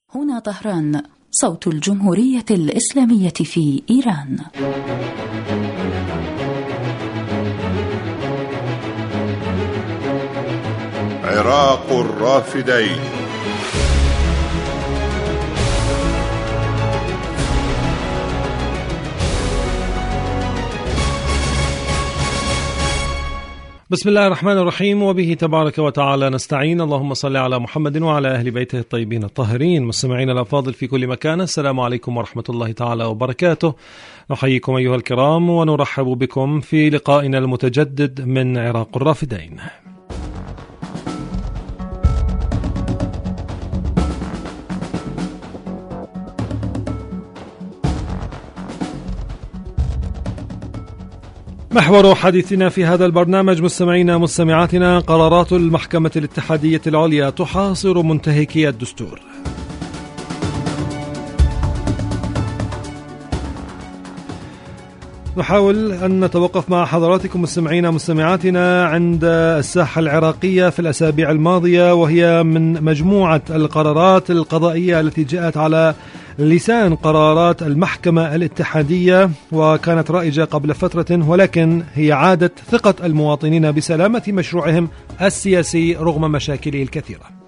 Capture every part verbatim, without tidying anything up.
هنا طهران، صوت الجمهورية الإسلامية في إيران. عراق الرافدين. بسم الله الرحمن الرحيم، وبه تبارك وتعالى نستعين. اللهم صل على محمد وعلى أهل بيته الطيبين الطاهرين. مستمعين الأفاضل في كل مكان، السلام عليكم ورحمة الله تعالى وبركاته. نحييكم أيها الكرام ونرحب بكم في لقائنا المتجدد من عراق الرافدين. محور حديثنا في هذا البرنامج مستمعينا مستمعاتنا قرارات المحكمة الاتحادية العليا تحاصر منتهكي الدستور. نحاول أن نتوقف مع حضراتكم مستمعينا مستمعاتنا عند الساحة العراقية في الأسابيع الماضية، وهي من مجموعة القرارات القضائية التي جاءت على لسان قرارات المحكمة الاتحادية، وكانت رائجة قبل فترة، ولكن هي عادت ثقة المواطنين بسلامة مشروعهم السياسي رغم مشاكله الكثيرة.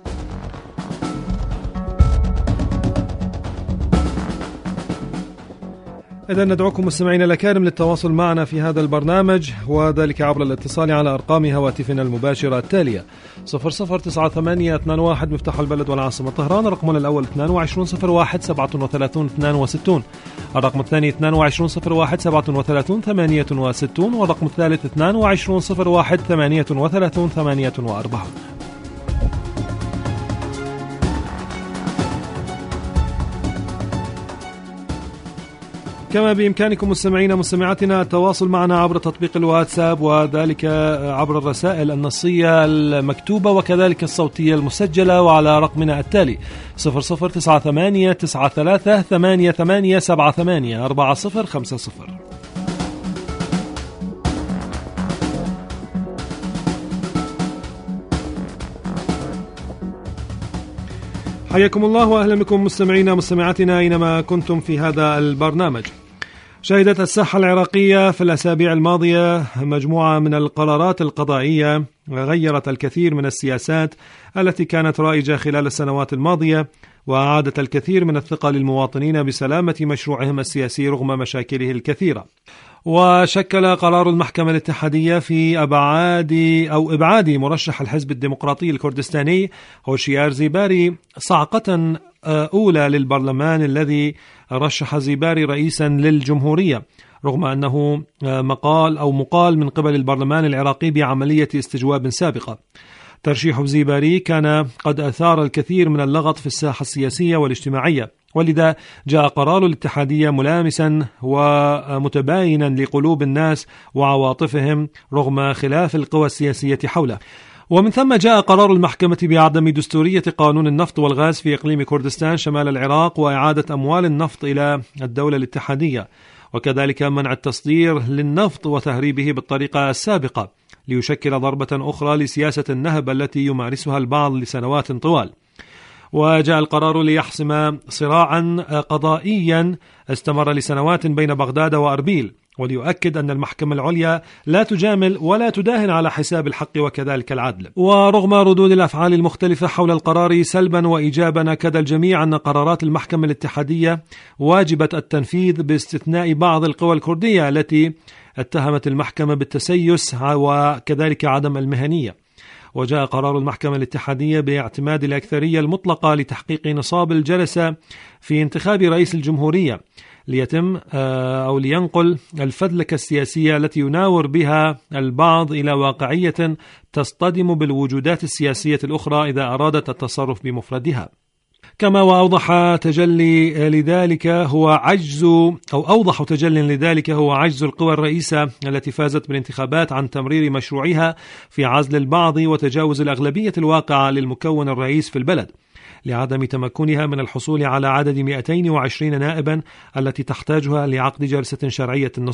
إذن ندعوكم مستمعين الأكارم للتواصل معنا في هذا البرنامج، وذلك عبر الاتصال على أرقام هواتفنا المباشرة التالية: صفر صفر تسعة ثمانية اثنان واحد مفتاح البلد والعاصمة طهران، رقمنا الأول اثنان وعشرين صفر واحد سبعة وثلاثين اثنان وستين، الرقم الثاني اثنان وعشرين صفر واحد سبعة وثلاثين ثمانية وستين، والرقم الثالث اثنان وعشرين صفر واحد ثمانية وثلاثين ثمانية وأربعين. كما بإمكانكم مستمعين مستمعاتنا التواصل معنا عبر تطبيق الواتساب، وذلك عبر الرسائل النصية المكتوبة وكذلك الصوتية المسجلة، وعلى رقمنا التالي صفر صفر تسعة ثمانية تسعة ثلاثة ثمانية ثمانية سبعة ثمانية أربعة صفر خمسة صفر. حياكم الله وأهلا بكم مستمعينا مستمعاتنا أينما كنتم في هذا البرنامج. شهدت الساحة العراقية في الأسابيع الماضية مجموعة من القرارات القضائية غيرت الكثير من السياسات التي كانت رائجة خلال السنوات الماضية، وأعادت الكثير من الثقة للمواطنين بسلامة مشروعهم السياسي رغم مشاكله الكثيرة. وشكل قرار المحكمة الاتحادية في أبعاد أو إبعاد مرشح الحزب الديمقراطي الكردستاني هوشيار زيباري صعقة أولى للبرلمان الذي رشح زيباري رئيسا للجمهورية، رغم أنه مقال أو مقال من قبل البرلمان العراقي بعملية استجواب سابقة. ترشيح زيباري كان قد أثار الكثير من اللغط في الساحة السياسية والاجتماعية، ولذا جاء قرار الاتحادية ملامسا ومتباينا لقلوب الناس وعواطفهم رغم خلاف القوى السياسية حوله. ومن ثم جاء قرار المحكمة بعدم دستورية قانون النفط والغاز في إقليم كردستان شمال العراق، وإعادة أموال النفط إلى الدولة الاتحادية، وكذلك منع التصدير للنفط وتهريبه بالطريقة السابقة، ليشكل ضربة أخرى لسياسة النهب التي يمارسها البعض لسنوات طوال. وجاء القرار ليحسم صراعا قضائيا استمر لسنوات بين بغداد وأربيل، وليؤكد أن المحكمة العليا لا تجامل ولا تداهن على حساب الحق وكذلك العدل. ورغم ردود الأفعال المختلفة حول القرار سلبا وإيجابا، أكد الجميع أن قرارات المحكمة الاتحادية واجبة التنفيذ باستثناء بعض القوى الكردية التي اتهمت المحكمة بالتسيس وكذلك عدم المهنية. وجاء قرار المحكمة الاتحادية باعتماد الأكثرية المطلقة لتحقيق نصاب الجلسة في انتخاب رئيس الجمهورية، ليتم أو لينقل الفذلكة السياسية التي يناور بها البعض إلى واقعية تصطدم بالوجودات السياسية الأخرى إذا أرادت التصرف بمفردها. كما وأوضح تجلي لذلك هو عجز أو أوضح تجلي لذلك هو عجز القوى الرئيسة التي فازت بالانتخابات عن تمرير مشروعها في عزل البعض وتجاوز الأغلبية الواقعة للمكون الرئيس في البلد، لعدم تمكنها من الحصول على عدد مئتين وعشرين نائبا التي تحتاجها لعقد جلسة شرعية النصاب.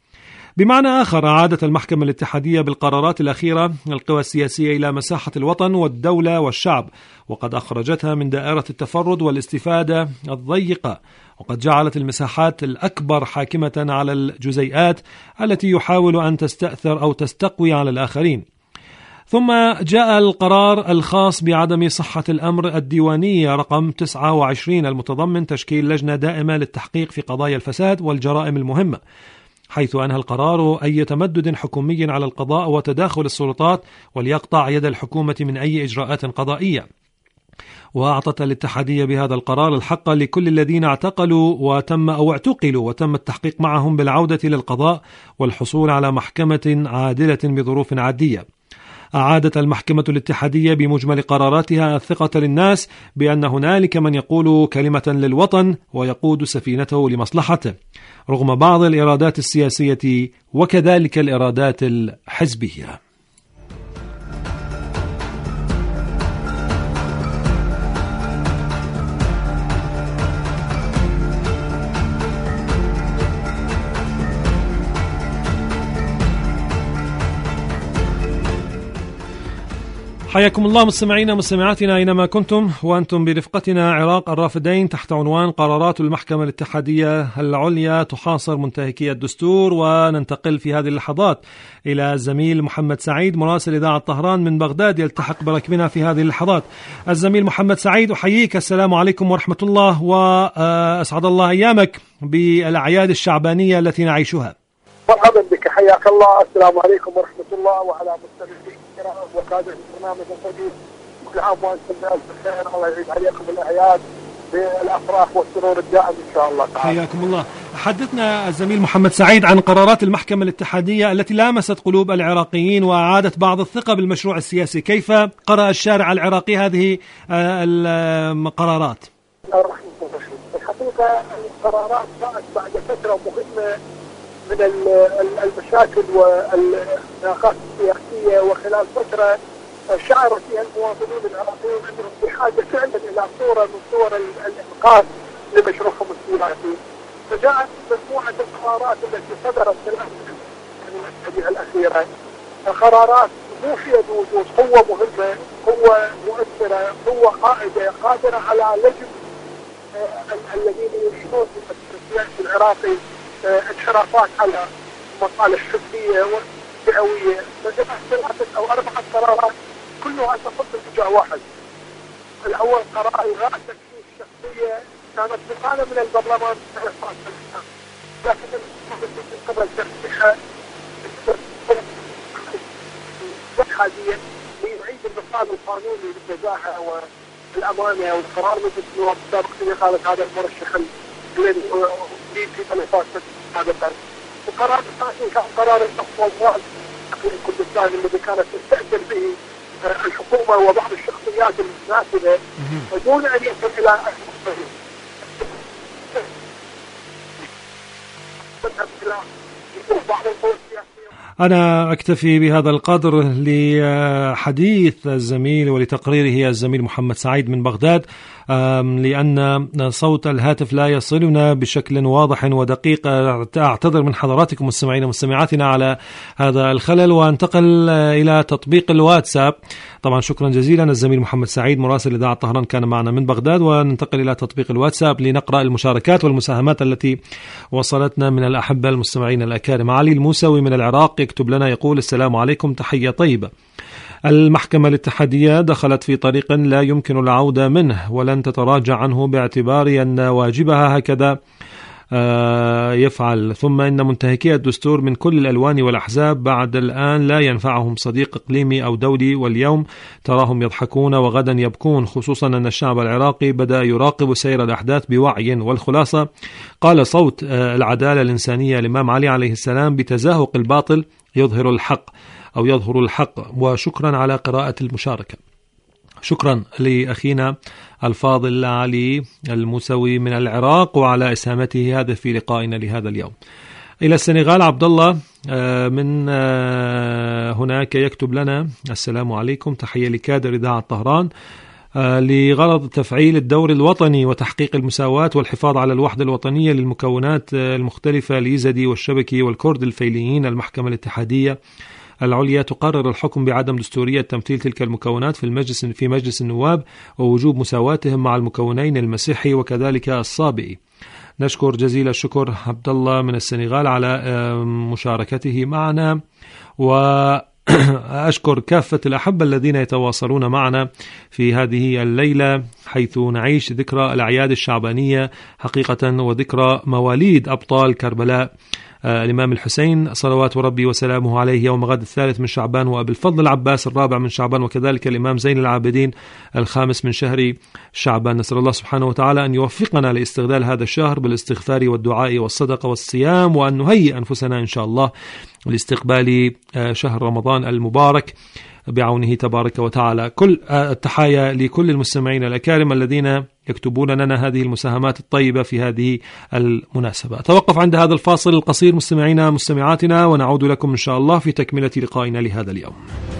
بمعنى آخر، أعادت المحكمة الاتحادية بالقرارات الأخيرة القوى السياسية إلى مساحة الوطن والدولة والشعب، وقد أخرجتها من دائرة التفرد والاستفادة الضيقة، وقد جعلت المساحات الأكبر حاكمة على الجزيئات التي يحاول أن تستأثر أو تستقوي على الآخرين. ثم جاء القرار الخاص بعدم صحة الأمر الديوانية رقم تسعة وعشرين المتضمن تشكيل لجنة دائمة للتحقيق في قضايا الفساد والجرائم المهمة، حيث أنهى القرار أي تمدد حكومي على القضاء وتداخل السلطات وليقطع يد الحكومة من أي إجراءات قضائية. وأعطت الاتحادية بهذا القرار الحق لكل الذين اعتقلوا وتم أو اعتقلوا وتم التحقيق معهم بالعودة للقضاء والحصول على محكمة عادلة بظروف عادية. أعادت المحكمة الاتحادية بمجمل قراراتها الثقة للناس بأن هنالك من يقول كلمة للوطن ويقود سفينته لمصلحته، رغم بعض الإرادات السياسية وكذلك الإرادات الحزبية. حياكم الله مستمعينا مستمعاتنا أينما كنتم، وأنتم برفقتنا عراق الرافدين تحت عنوان قرارات المحكمة الاتحادية العليا تحاصر منتهكي الدستور. وننتقل في هذه اللحظات إلى الزميل محمد سعيد مراسل إذاعة طهران من بغداد يلتحق بركبنا في هذه اللحظات. الزميل محمد سعيد، أحييك، السلام عليكم ورحمة الله، وأسعد الله أيامك بالأعياد الشعبانية التي نعيشها. مرحبا بك، حياك الله، السلام عليكم ورحمة الله وعلى مستمعينا وكادر البرنامج الجديد، كل عام وانتم بألف خير، الله يعيد عليكم الأعياد بالأفراح والسرور الدائم إن شاء الله تعالى. حياكم الله. حدثنا الزميل محمد سعيد عن قرارات المحكمة الاتحادية التي لامست قلوب العراقيين وأعادت بعض الثقة بالمشروع السياسي، كيف قرأ الشارع العراقي هذه القرارات؟ الحقيقة القرارات جاءت بعد فترة مهمة من المشاكل والخلافات السياسية، وخلال فترة شعر فيها المواطنين العراقيين أنهم بحاجة فعلا إلى صورة من صور الإنقاذ لمشروعهم السياسي، فجاءت مجموعة القرارات التي صدرت في الأخيرة، قرارات مو في وجود قوة مهمة، قوة مؤثرة، قوة قائدة قادرة على لجم الذين يعيشون في السياسي العراقي انحرافات على مصالح حزبية وفئوية. فجمعت ثلاثة أو أربعة قرارات كلها تصب باتجاه واحد. الأول قرار إلغاء التكفير الشخصية، كانت مقالة من البرلمان لكن من قبل ترشيحها حاليا ليعيد النصاب القانوني للنزاهة والأمانة، والقرار مجلس النواب السابق في إقالة هذا المرشح الذي في تلفات هذا البلد. القرار الثاني كان قرار التفاوض في كردستان الذي كانت تستأثر به الحكومة وبعض الشخصيات المتناسبة دون أن يصل إلى بعض القوى السياسية. أنا أكتفي بهذا القدر لحديث الزميل ولتقريره الزميل محمد سعيد من بغداد، لأن صوت الهاتف لا يصلنا بشكل واضح ودقيق. أعتذر من حضراتكم مستمعين ومستمعاتنا على هذا الخلل، وانتقل إلى تطبيق الواتساب. طبعا شكرا جزيلا الزميل محمد سعيد مراسل إذاعة طهران كان معنا من بغداد، وننتقل إلى تطبيق الواتساب لنقرأ المشاركات والمساهمات التي وصلتنا من الأحبة المستمعين الأكارم. علي الموسوي من العراق يكتب لنا يقول: السلام عليكم، تحية طيبة. المحكمة الاتحادية دخلت في طريق لا يمكن العودة منه ولن تتراجع عنه باعتبار أن واجبها هكذا يفعل. ثم إن منتهكي الدستور من كل الألوان والأحزاب بعد الآن لا ينفعهم صديق إقليمي أو دولي، واليوم تراهم يضحكون وغدا يبكون، خصوصا أن الشعب العراقي بدأ يراقب سير الأحداث بوعي. والخلاصة قال صوت العدالة الإنسانية الإمام علي عليه السلام: بتزاهق الباطل يظهر الحق أو يظهر الحق. وشكرا على قراءة المشاركة. شكرا لأخينا الفاضل علي الموسوي من العراق وعلى إسهامته هذا في لقائنا لهذا اليوم. إلى السنغال عبد الله من هناك يكتب لنا: السلام عليكم، تحية لكادر إذاعة طهران، لغرض تفعيل الدور الوطني وتحقيق المساواة والحفاظ على الوحدة الوطنية للمكونات المختلفة اليزدي والشبكي والكرد الفيليين. المحكمة الاتحادية العليا تقرر الحكم بعدم دستورية تمثيل تلك المكونات في المجلس في مجلس النواب ووجوب مساواتهم مع المكونين المسيحي وكذلك الصابئي. نشكر جزيل الشكر عبد الله من السنغال على مشاركته معنا، وأشكر كافة الأحبة الذين يتواصلون معنا في هذه الليلة حيث نعيش ذكرى الأعياد الشعبانية حقيقة وذكرى مواليد أبطال كربلاء، آه الإمام الحسين صلوات ربي وسلامه عليه يوم غد الثالث من شعبان، وأبي الفضل العباس الرابع من شعبان، وكذلك الإمام زين العابدين الخامس من شهر شعبان. نسأل الله سبحانه وتعالى أن يوفقنا لاستغلال هذا الشهر بالاستغفار والدعاء والصدقة والصيام، وأن نهيئ أنفسنا إن شاء الله لاستقبال آه شهر رمضان المبارك بعونه تبارك وتعالى. كل التحايا لكل المستمعين الأكارم الذين يكتبون لنا هذه المساهمات الطيبة في هذه المناسبة. أتوقف عند هذا الفاصل القصير مستمعينا مستمعاتنا، ونعود لكم إن شاء الله في تكملة لقائنا لهذا اليوم.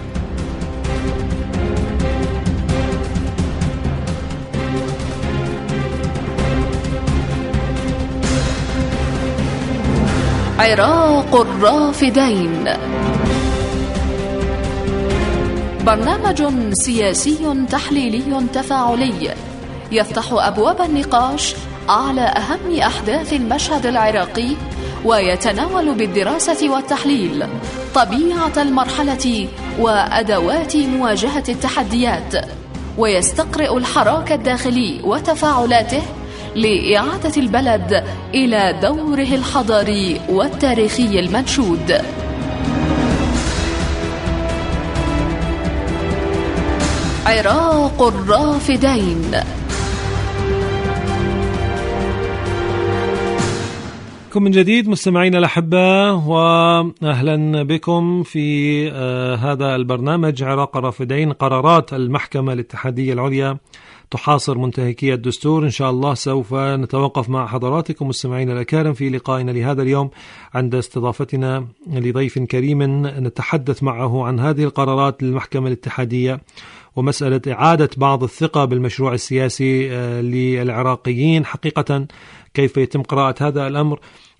عراق الرافدين، برنامج سياسي تحليلي تفاعلي يفتح أبواب النقاش على أهم أحداث المشهد العراقي، ويتناول بالدراسة والتحليل طبيعة المرحلة وأدوات مواجهة التحديات، ويستقرئ الحراك الداخلي وتفاعلاته لإعادة البلد إلى دوره الحضاري والتاريخي المنشود. عراق الرافدين. بكم من جديد مستمعينا الأحبة، وأهلا بكم في آه هذا البرنامج عراق الرافدين. قرارات المحكمة الاتحادية العليا تحاصر منتهكي الدستور. إن شاء الله سوف نتوقف مع حضراتكم مستمعينا الأكارم في لقائنا لهذا اليوم عند استضافتنا لضيف كريم نتحدث معه عن هذه القرارات للمحكمة الاتحادية ومسألة إعادة بعض الثقة بالمشروع السياسي للعراقيين. حقيقة كيف يتم قراءة هذا الأمر،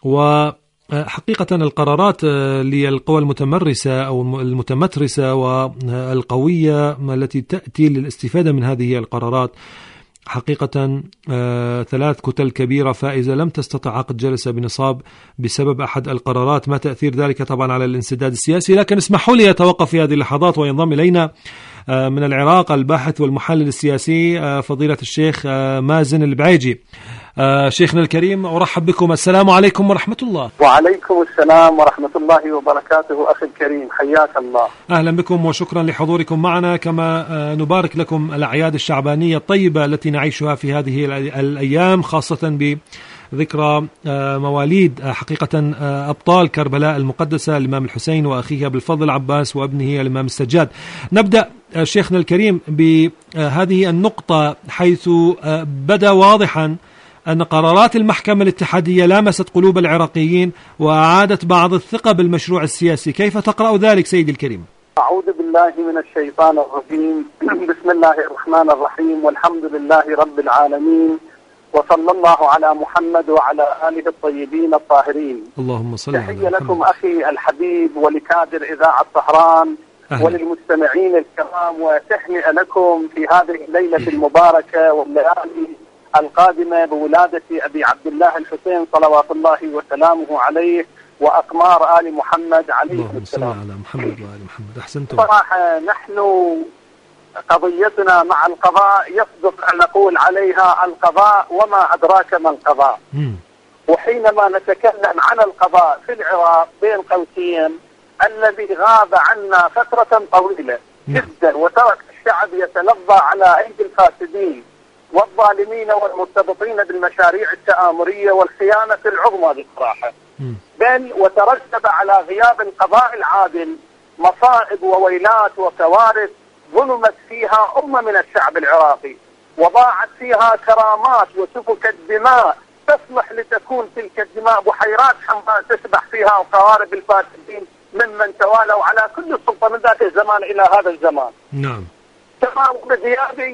وحقيقة القرارات للقوى المتمرسة أو المتمترسة والقوية التي تأتي للاستفادة من هذه القرارات. حقيقة ثلاث كتل كبيرة فائزة لم تستطع عقد جلسة بنصاب بسبب أحد القرارات. ما تأثير ذلك طبعا على الانسداد السياسي، لكن اسمحوا لي أتوقف في هذه اللحظات وينضم إلينا من العراق الباحث والمحلل السياسي فضيلة الشيخ مازن البعيجي. شيخنا الكريم أرحب بكم، السلام عليكم ورحمة الله. وعليكم السلام ورحمة الله وبركاته أخي الكريم، حياك الله. أهلا بكم وشكرا لحضوركم معنا، كما نبارك لكم الأعياد الشعبانية الطيبة التي نعيشها في هذه الأيام، خاصة بذكرى مواليد حقيقة أبطال كربلاء المقدسة الإمام الحسين وأخيه بالفضل عباس وابنه الإمام السجاد. نبدأ شيخنا الكريم بهذه النقطة، حيث بدأ واضحا أن قرارات المحكمة الاتحادية لامست قلوب العراقيين وأعادت بعض الثقة بالمشروع السياسي. كيف تقرأ ذلك سيدي الكريم؟ أعوذ بالله من الشيطان الرجيم. بسم الله الرحمن الرحيم، والحمد لله رب العالمين، وصلى الله على محمد وعلى آله الطيبين الطاهرين. اللهم صل على محمد. تحية لكم أخي الحبيب ولكادر إذاعة طهران أهلا. وللمستمعين الكرام، وتهنئة لكم في هذه الليلة المباركة والليالي القادمة بولادة أبي عبد الله الحسين صلوات الله وسلامه عليه وأقمار آل محمد عليه السلام. على محمد وآل محمد. أحسنتم. صراحة نحن قضيتنا مع القضاء يصدق أن نقول عليها القضاء وما أدراك ما القضاء. م. وحينما نتكلم عن القضاء في العراق بين قوسين الذي غاب عنا فترة طويلة جدا وترك الشعب يتلظى على أيدي الفاسدين والظالمين والمرتبطين بالمشاريع التآمرية والخيانة العظمى بصراحة، بل وترتب على غياب القضاء العادل مصائب وويلات وكوارث ظلمت فيها أمة من الشعب العراقي، وضاعت فيها كرامات وسفكت دماء تصلح لتكون تلك الدماء بحيرات حمراء تسبح فيها وقوارب الفاسدين ممن توالوا على كل السلطة من ذاك الزمان إلى هذا الزمان. نعم. تمام بغياب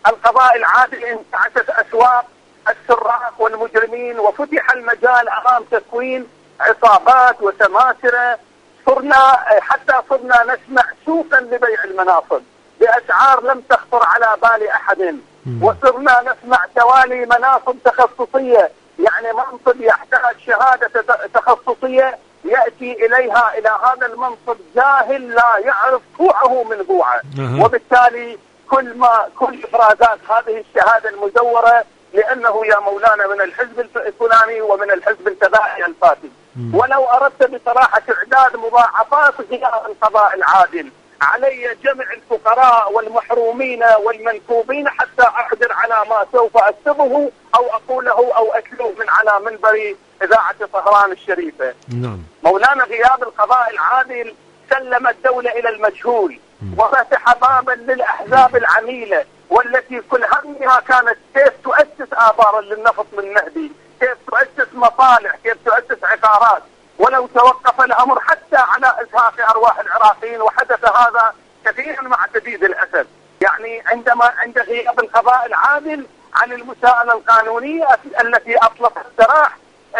القضاء العادل انتعشت أسواق السراق والمجرمين، وفتح المجال أمام تكوين عصابات وسماسرة. صرنا حتى صرنا نسمع سوقا لبيع المناصب بأسعار لم تخطر على بال أحد، وصرنا نسمع توالي مناصب تخصصية، يعني منصب يحتاج شهادة تخصصية يأتي إليها إلى هذا المنصب جاهل لا يعرف كوعه من بوعه، وبالتالي كل ما كل إفرازات هذه الشهادة المزورة لأنه يا مولانا من الحزب الفلاني ومن الحزب التبعي الفاسد. ولو أردت بصراحة إعداد مضاعفات غياب القضاء العادل علي جمع الفقراء والمحرومين والمنكوبين حتى أقدر على ما سوف أكتبه أو أقوله أو أتلوه من على منبر إذاعة طهران الشريفة. نعم. مولانا غياب القضاء العادل سلم الدولة إلى المجهول، وفتح بابا للأحزاب العميلة والتي كل همها كانت كيف تؤسس آبارا للنفط من نهدي، كيف تؤسس مصالح، كيف تؤسس عقارات. ولو توقف الأمر حتى على إزهاق أرواح العراقيين، وحدث هذا كثيرا مع شديد الأسف. يعني عندما عند غياب القضاء العادل عن المساءلة القانونية التي أطلقت سراح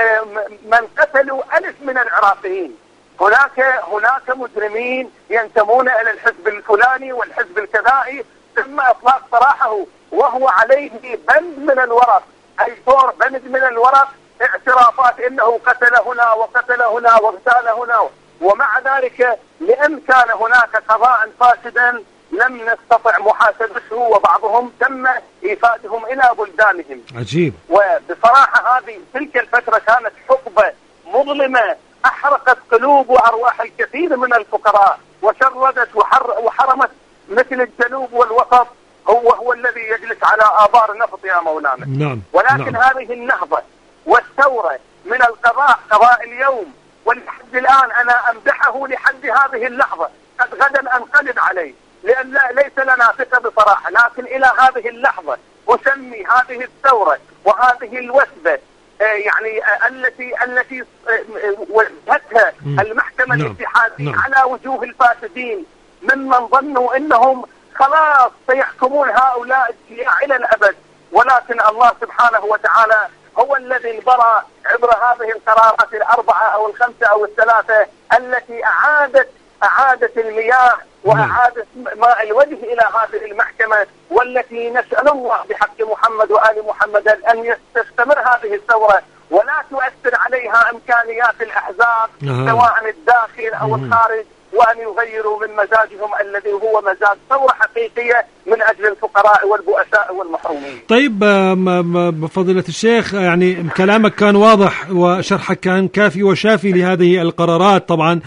من قتلوا ألف من العراقيين. هناك هناك مجرمين ينتمون إلى الحزب الفلاني والحزب الكذائي، ثم إطلاق سراحه وهو عليه بند من الورق، أي صور بند من الورق اعترافات انه قتل هنا وقتل هنا واغتال هنا، ومع ذلك لان كان هناك قضاء فاسدا لم نستطع محاسبته، وبعضهم تم ايفادهم الى بلدانهم. عجيب. وبصراحه هذه تلك الفتره كانت حقبه مظلمه احرقت قلوب وارواح الكثير من الفقراء، وشردت وحر وحرمت مثل الجنوب والوسط هو هو الذي يجلس على آبار النفط يا مولانا. نعم. ولكن نعم. هذه النهضة والثورة من القضاء، قضاء اليوم ولحد الآن أنا أمدحه لحد هذه اللحظة، قد غدا أنقلب عليه لأن ليس لنا ثقة بصراحة، لكن إلى هذه اللحظة أسمي هذه الثورة وهذه الوثبة يعني التي التي وجهتها المحكمة الاتحادية نعم. على وجوه الفاسدين ممن ظنوا أنهم خلاص سيحكمون هؤلاء إلى الأبد، ولكن الله سبحانه وتعالى هو الذي انبرى عبر هذه القرارات الأربعة أو الخمسة أو الثلاثة التي أعادت أعادت المياه وأعادت ماء الوجه إلى هذه المحكمة، والتي نسأل الله بحق محمد وآل محمد أن تستمر هذه الثورة ولا تؤثر عليها إمكانيات الأحزاب سواء الداخل أو الخارج، وأن يغيروا من مزاجهم الذي هو مزاج ثورة حقيقية من أجل الفقراء والبؤساء والمحرومين. طيب فضيلة الشيخ، يعني كلامك كان واضح وشرحك كان كافي وشافي لهذه القرارات طبعا،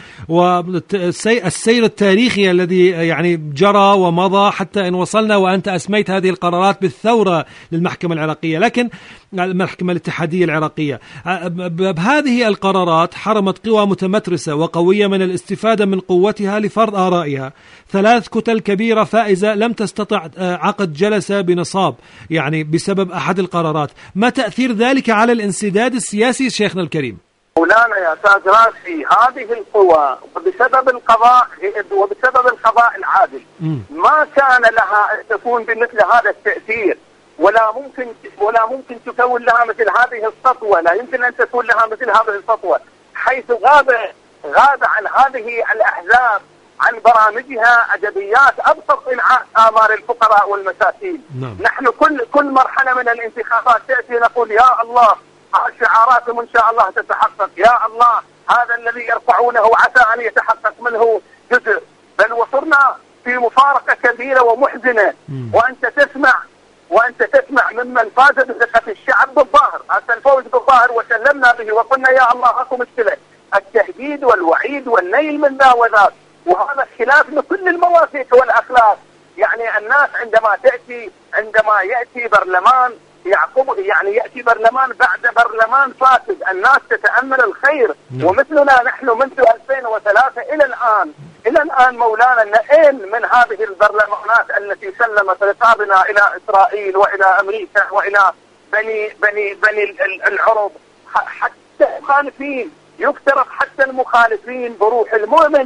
والسير التاريخي الذي يعني جرى ومضى حتى إن وصلنا وأنت أسميت هذه القرارات بالثورة للمحكمة العراقية، لكن المحكمة الاتحادية العراقية بهذه القرارات حرمت قوى متمترسة وقوية من الاستفادة من قوتها لفرض آرائها. ثلاث كتل كبيرة فائزة لم تستطع عقد جلسة بنصاب يعني بسبب أحد القرارات. ما تأثير ذلك على الانسداد السياسي شيخنا الكريم؟ مولانا يا أستاذ راشي، هذه القوى وبسبب القضاء وبسبب القضاء العادل م. ما كان لها أن تكون بمثل هذا التأثير، ولا ممكن ولا ممكن تكون لها مثل هذه السطوة، لا يمكن أن تكون لها مثل هذه السطوة، حيث غاب غاب عن هذه الأحزاب عن برامجها أدبيات أبسط إنعاش آمال الفقراء والمساكين. نعم. نحن كل كل مرحلة من الانتخابات تأتي نقول يا الله شعاراتهم إن شاء الله تتحقق، يا الله هذا الذي يرفعونه عسى أن يتحقق منه جزء، بل وصرنا في مفارقة كبيرة ومحزنة. م. وأنت تسمع وأنت تسمع ممن فاز بثقة الشعب بالظاهر، هذا الفوز بالظاهر وسلمنا به وقلنا يا الله أكو مشكلة، التهديد والوعيد والنيل من ذا وذاك، وهذا خلاف لكل المواثيق والأخلاق. يعني الناس عندما تأتي عندما يأتي برلمان يعقب يعني يأتي برلمان بعد برلمان فاسد، الناس تتأمل الخير. م. ومثلنا نحن منذ ألفين وثلاثة إلى الآن إلى الآن مولانا نئن من هذه البرلمانات التي سلمت رقابنا إلى إسرائيل وإلى أمريكا وإلى بني بني بني العرب، حتى المخالفين يفترض حتى المخالفين بروح المؤمن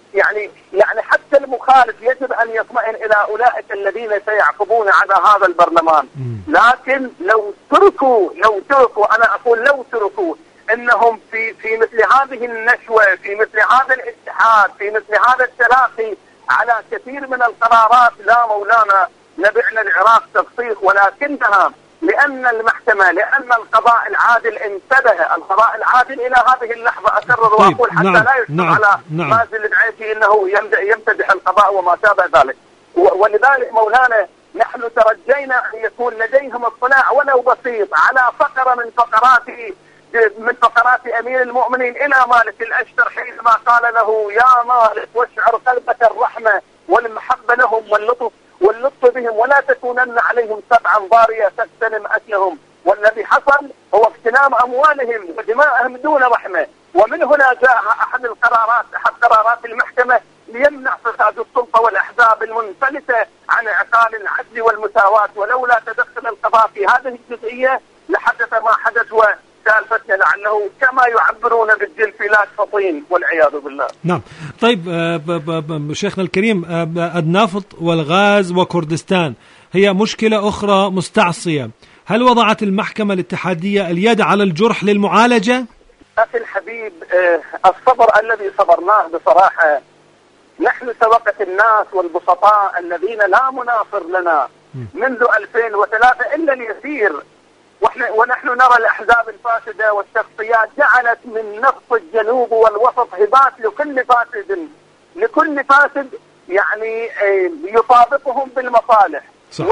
يعني يعني حتى المخالف يجب أن يطمئن إلى أولئك الذين سيعقبون على هذا البرلمان. لكن لو تركوا لو تركوا أنا أقول لو تركوا أنهم في في مثل هذه النشوة، في مثل هذا الاتحاد، في مثل هذا التلاقي على كثير من القرارات، لا مولانا نبعنا العراق تفصيل. ولكنها لأن المحكمة، لأن القضاء العادل انتبه، القضاء العادل إلى هذه اللحظة أكرر طيب وأقول حتى نعم لا يشتم نعم على نعم مازن البعيسي أنه يمتدح القضاء وما شابه ذلك. ولذلك مولانا نحن ترجينا أن يكون لديهم اطلاع ولو بسيط على فقرة من فقرات من فقرات أمير المؤمنين إلى مالك الأشتر حينما قال له يا مالك واشعر قلبك الرحمة والمحبة لهم واللطف واللطف بهم ولا تكونن عليهم سبعا ضارية تغتنم أكلهم. والذي حصل هو اغتنام أموالهم ودمائهم دون رحمة. ومن هنا جاء أحد القرارات أحد قرارات المحكمة ليمنع فساد السلطة والأحزاب المنفلتة عن إعطاء العدل والمساواة. ولولا تدخل القضاء في هذه الجزئية لحدث ما حدث، وسالفتنا لعله كما يعبرون بالجلف لا فطين والعياذ بالله. نعم. طيب شيخنا الكريم، النفط والغاز وكردستان هي مشكلة أخرى مستعصية، هل وضعت المحكمة الاتحادية اليد على الجرح للمعالجة؟ أخي الحبيب، الصبر الذي صبرناه بصراحة نحن سبقت الناس والبسطاء الذين لا مناصر لنا منذ ألفين وثلاثة إلا اليسير، ونحن نرى الأحزاب الفاسدة والشخصيات جعلت من نصف الجنوب والوسط هبات لكل فاسد لكل فاسد يعني يطابقهم بالمصالح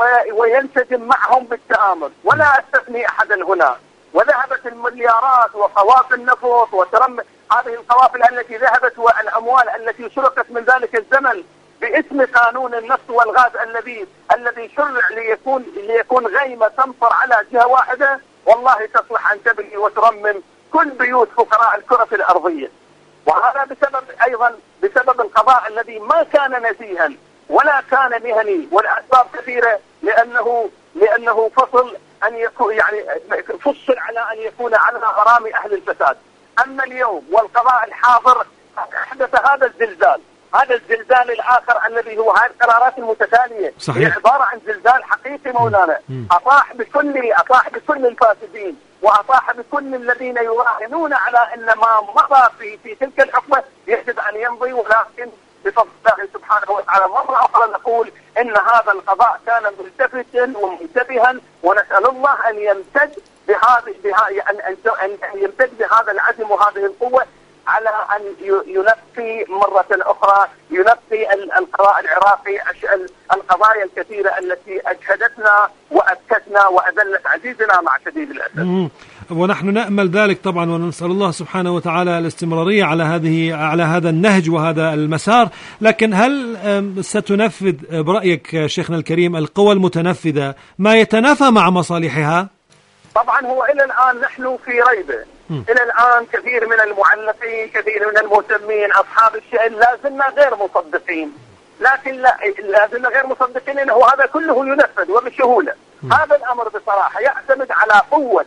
وينسجم معهم بالتآمر، ولا أستثني أحدا هنا. وذهبت المليارات وقوافل النفط وترم هذه القوافل التي ذهبت والأموال التي سرقت من ذلك الزمن باسم قانون النفط والغاز الذي الذي شرع ليكون ليكون غيمة تنصر على جهة واحدة، والله تصلح أن تبني وترمم كل بيوت فقراء الكرة الأرضية. وهذا بسبب أيضا بسبب القضاء الذي ما كان نزيها ولا كان مهني، والأسباب كثيرة، لأنه لأنه فصل أن يكون يعني فصل على أن يكون على غرام أهل الفساد. أما اليوم والقضاء الحاضر حدث هذا الزلزال هذا الزلزال الآخر الذي هو هذه القرارات المتتالية هي عبارة عن زلزال حقيقي مولانا، أطاح بكل أطاح بكل الفاسدين وأطاح بكل الذين يراهنون على أن ما مضى في في تلك الحقبة يجب أن يمضي. ولكن بفضل الله سبحانه وتعالى مرة أخرى نقول إن هذا القضاء كان ملتفتا ومنتبها، ونسأل الله أن يمتد بهذه بها أن أن يمتد بهذا العزم وهذه القوة على أن ينفي مرة أخرى ينفي القضاء العراقي القضايا الكثيرة التي أجهدتنا وأبكتنا وأذلت عزيزنا مع شديد الأسف. ونحن نأمل ذلك طبعا، ونسأل الله سبحانه وتعالى الاستمرارية على هذه على هذا النهج وهذا المسار. لكن هل ستنفذ برأيك شيخنا الكريم القوى المتنفذة ما يتنافى مع مصالحها؟ طبعا هو إلى الآن نحن في ريبة. م. إلى الآن كثير من المعلقين كثير من المهتمين أصحاب الشأن لازلنا غير مصدقين، لكن لا لازلنا غير مصدقين إنه هذا كله ينفذ وبسهولة. م. هذا الأمر بصراحة يعتمد على قوة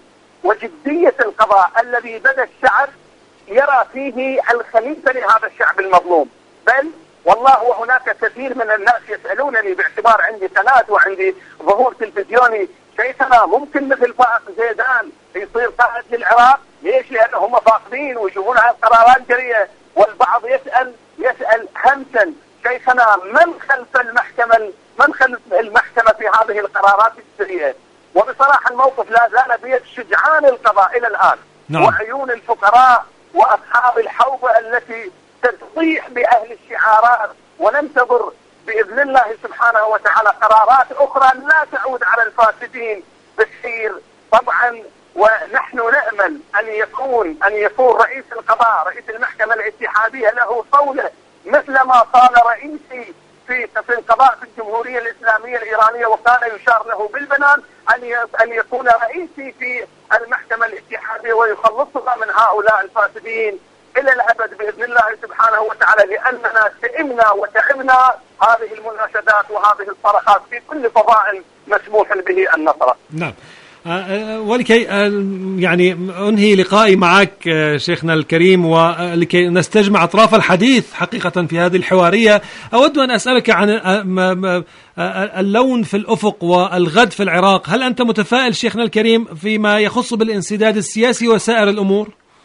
وجدية القضاء الذي بدا الشعب يرى فيه الخليفة لهذا الشعب المظلوم. بل والله وهناك كثير من الناس يسألونني باعتبار عندي قناة وعندي ظهور تلفزيوني، شيخنا ممكن مثل فائق زيدان يصير قائد للعراق؟ ليش؟ لأنهم فاقدين ويشوفون هذه القرارات جريئة. والبعض يسأل يسأل همسا شيخنا من خلف المحكمة من خلف المحكمة في هذه القرارات الجريئة؟ وبصراحة الموقف لا زال بيد شجعان القضاء إلى الآن. نعم. وعيون الفقراء وأصحاب الحوبة التي تطيح بأهل الشعارات، وننتظر بإذن الله سبحانه وتعالى قرارات أخرى لا تعود على الفاسدين بالخير طبعا. ونحن نأمل أن يكون أن يكون رئيس القضاء رئيس المحكمة الاتحادية له صولة مثل ما قال رئيسي في في القضاء في الجمهورية الإسلامية الإيرانية، وكان يشار له بالبنان أن أن يكون رئيسي في المحكمة الاتحادية ويخلصها من هؤلاء الفاسدين إلى الأبد بإذن الله سبحانه وتعالى، لأننا سئمنا وتعبنا هذه المناشدات وهذه الصرخات في كل فضاء مسموح به النصرة. نعم. ولكي يعني أنهي لقائي معك شيخنا الكريم ولكي نستجمع أطراف الحديث حقيقة في هذه الحوارية، أود أن أسألك عن اللون في الأفق والغد في العراق. هل أنت متفائل شيخنا الكريم فيما يخص بالانسداد السياسي وسائر الأمور؟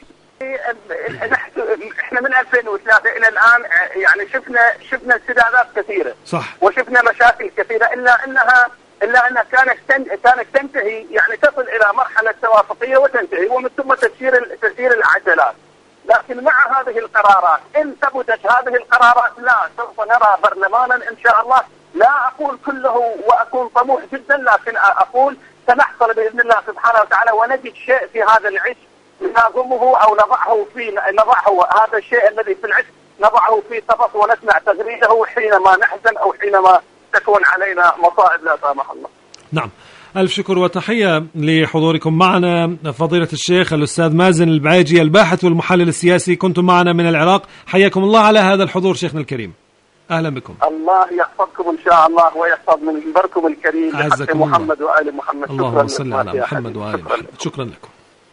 احنا من ألفين وثلاثة الى الان يعني شفنا شفنا انسدادات كثيره، صح، وشفنا مشاكل كثيره، الا انها الا انها كانت كانت تنتهي، يعني تصل الى مرحله توافقيه وتنتهي، ومن ثم تسيير تسيير العجلات. لكن مع هذه القرارات ان ثبتت هذه القرارات لا سوف نرى برلمانا ان شاء الله، لا اقول كله واكون طموح جدا، لكن اقول سنحصل باذن الله سبحانه وتعالى ونجد شيء في هذا العش ننظمه او نضعه في نضعه هذا الشيء الذي في العش نضعه في طبق ونسمع تغريده حينما نحزن او حينما تكون علينا مصائب لا سامح الله. نعم، ألف شكر وتحية لحضوركم معنا فضيلة الشيخ الأستاذ مازن البعيجي الباحث والمحلل السياسي، كنتم معنا من العراق، حياكم الله على هذا الحضور شيخنا الكريم، أهلا بكم. الله يحفظكم إن شاء الله ويحفظ من منبركم الكريم بحق محمد وآل محمد. اللهم صل على محمد وآل محمد. شكرا لكم.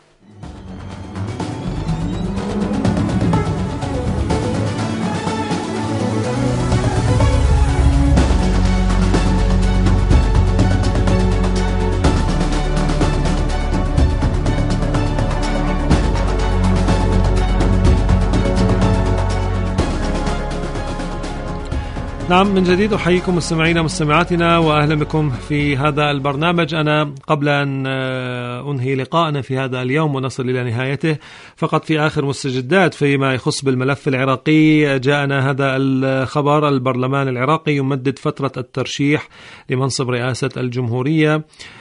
نعم، من جديد أحييكم مستمعينا مستمعاتنا وأهلا بكم في هذا البرنامج. أنا قبل أن أنهي لقاءنا في هذا اليوم ونصل إلى نهايته فقط في آخر مستجدات فيما يخص بالملف العراقي، جاءنا هذا الخبر: البرلمان العراقي يمدد فترة الترشيح لمنصب رئاسة الجمهورية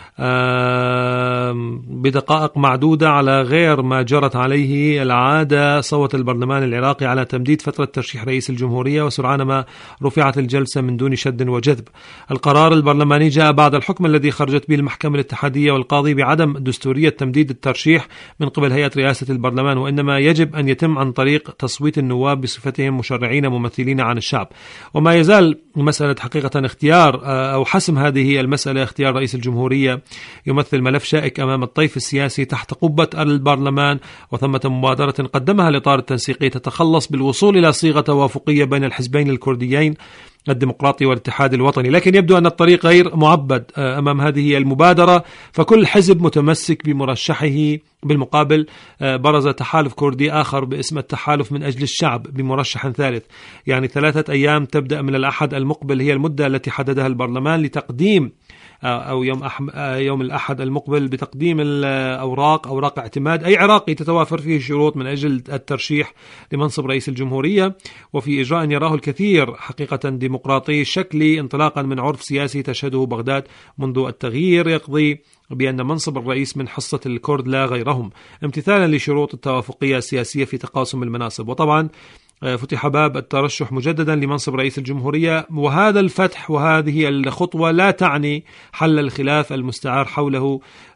بدقائق معدودة على غير ما جرت عليه العادة. صوت البرلمان العراقي على تمديد فترة ترشيح رئيس الجمهورية وسرعان ما رفعت الجلسة من دون شد وجذب. القرار البرلماني جاء بعد الحكم الذي خرجت به المحكمة الاتحادية والقاضي بعدم دستورية تمديد الترشيح من قبل هيئة رئاسة البرلمان، وإنما يجب أن يتم عن طريق تصويت النواب بصفتهم مشرعين ممثلين عن الشعب. وما يزال مسألة حقيقة اختيار أو حسم هذه المسألة اختيار رئيس الجمهورية يمثل ملف شائك أمام الطيف السياسي تحت قبة البرلمان، وثمة مبادرة قدمها الإطار التنسيقي تتخلص بالوصول إلى صيغة توافقية بين الحزبين الكرديين الديمقراطي والاتحاد الوطني. لكن يبدو أن الطريق غير معبد أمام هذه المبادرة، فكل حزب متمسك بمرشحه. بالمقابل برز تحالف كردي آخر باسم التحالف من أجل الشعب بمرشح ثالث. يعني ثلاثة أيام تبدأ من الأحد المقبل هي المدة التي حددها البرلمان لتقديم أو يوم أح... يوم الأحد المقبل بتقديم الأوراق أوراق اعتماد أي عراقي تتوافر فيه شروط من أجل الترشيح لمنصب رئيس الجمهورية، وفي إجراء يراه الكثير حقيقة ديمقراطي الشكل انطلاقا من عرف سياسي تشهده بغداد منذ التغيير، يقضي بأن منصب الرئيس من حصة الكرد لا غيرهم، امتثالا لشروط التوافقية السياسية في تقاسم المناصب. وطبعا فتح باب الترشح مجددا لمنصب رئيس الجمهورية، وهذا الفتح وهذه الخطوة لا تعني حل الخلاف المستعار حوله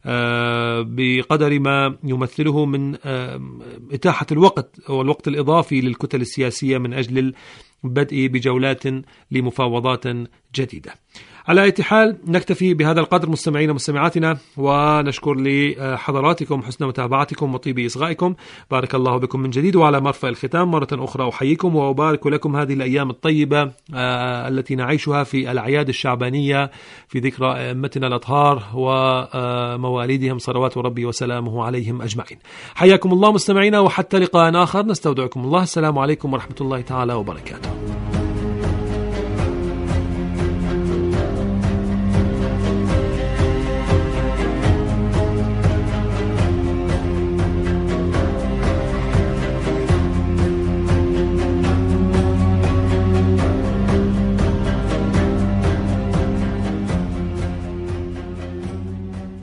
بقدر ما يمثله من إتاحة الوقت والوقت الإضافي للكتل السياسية من أجل البدء بجولات لمفاوضات جديدة. على أي حال نكتفي بهذا القدر مستمعين ومستمعاتنا، ونشكر لحضراتكم حسن متابعتكم وطيب إصغائكم. بارك الله بكم من جديد. وعلى مرفأ الختام مرة أخرى أحييكم وأبارك لكم هذه الأيام الطيبة التي نعيشها في الأعياد الشعبانية في ذكرى أئمتنا الأطهار ومواليدهم صلوات ربي وسلامه عليهم أجمعين. حياكم الله مستمعينا، وحتى لقاء آخر نستودعكم الله. السلام عليكم ورحمة الله تعالى وبركاته.